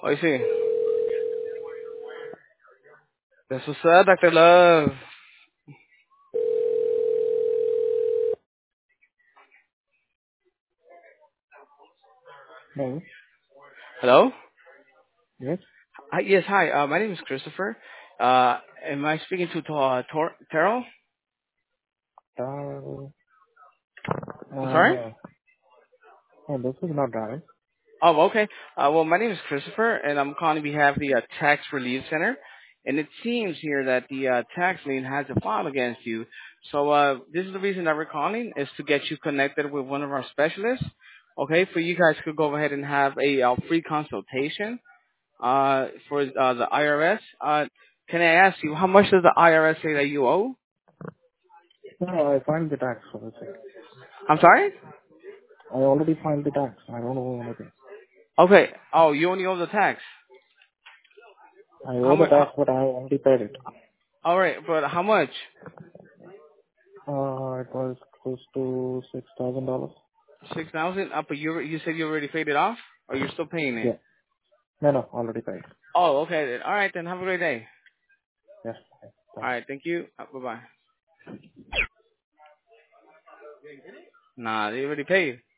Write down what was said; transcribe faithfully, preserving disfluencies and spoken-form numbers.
Oye, sí. That's what's up, doctor Love. No. Hello? Yes. Hi, yes, hi. Uh, my name is Christopher. Uh, am I speaking to uh, Tor- Terrell? Uh, I'm uh, sorry? no. No, this is not Darren. Oh, okay. Uh, well, my name is Christopher, and I'm calling on behalf of the uh, Tax Relief Center. And it seems here that the uh, tax lien has a file against you. So uh, this is the reason that we're calling, is to get you connected with one of our specialists. Okay, for you guys to go ahead and have a uh, free consultation uh, for uh, the I R S. Uh, can I ask you, how much does the I R S say that you owe? No, I filed the tax for this. I'm sorry? I already filed the tax. I don't owe anything. Okay. Oh, you only owe the tax. I How owe the much? tax, but I already paid it. All right, but how much? Uh, it was close to six thousand dollars. Six thousand. Up, but you you said you already paid it off, or you're still paying it? Yeah. No, no, already paid. Oh, okay. Then. All right, then have a great day. Yes. All Thanks. right, thank you. Uh, bye bye. Nah, they already paid.